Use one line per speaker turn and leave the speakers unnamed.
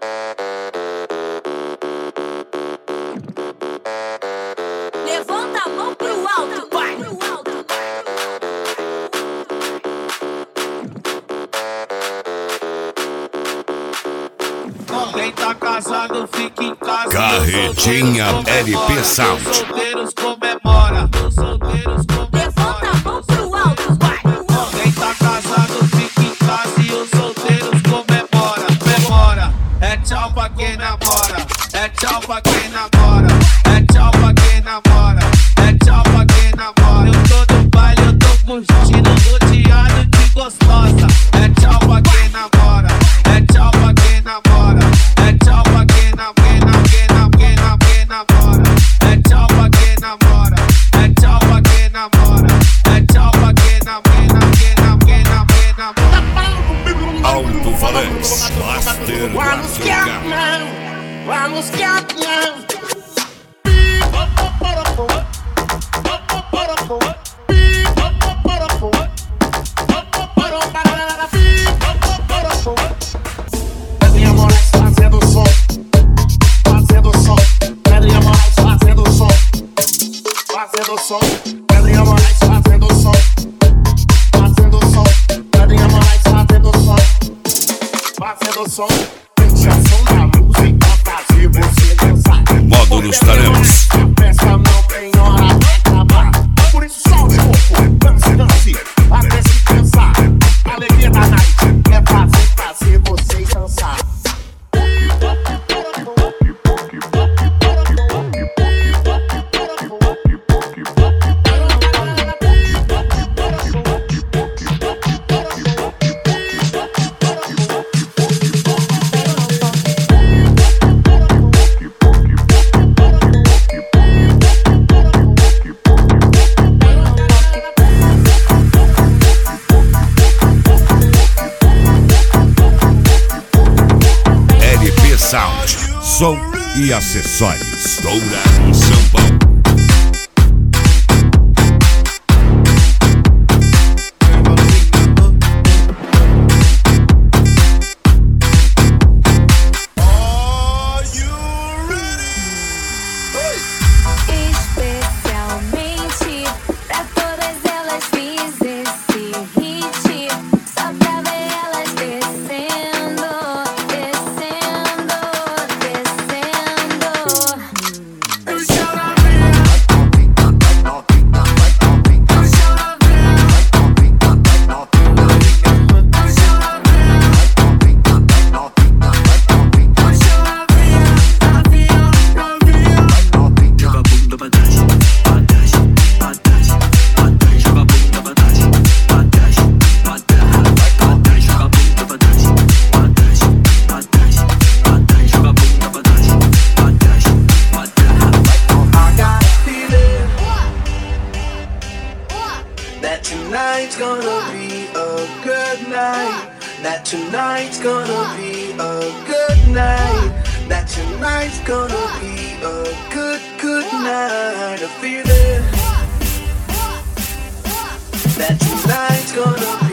Levanta a mão pro alto, vai!
Quem tá casado fica em casa.
Carretinha LP Sound.
Os solteiros comemora. Os solteiros comemora.
Levanta a mão pro alto, vai!
Quem tá casado fica em casa e os solteiros comemora. Comemora. É tchau pra quem namora. É tchau pra quem namora. É tchau pra quem namora. É tchau pra quem namora. Eu tô no baile, eu tô curtindo, rodeado de gostosa. É tchau pra quem namora. É tchau pra quem namora. É tchau pra quem namora. É tchau pra quem namora. É tchau pra quem namora. É tchau pra quem namora.
Alto-falantes, Master Guardião.
Vamos campeão. Pedrinha Moraes fazendo som, fazendo som. Pedrinha Moraes fazendo som, fazendo som. Pedrinha Moraes fazendo som, fazendo som. Pedrinha Moraes fazendo som, fazendo som. Pensação da música fazer você dançar.
Módulos Taremas.
A festa não tem hora pra acabar. Por isso solte o corpo, dance, dance, até se cansar. A alegria da night é fazer vocês dançar.
LP Sound, som e acessórios. Dourado, São Paulo.
Especialmente pra todas elas fiz esse hit. Só pra ver elas descendo, descendo, descendo.
That tonight's gonna be a good night. That tonight's gonna be a good night. That tonight's gonna be a good night. I feel it. That tonight's gonna be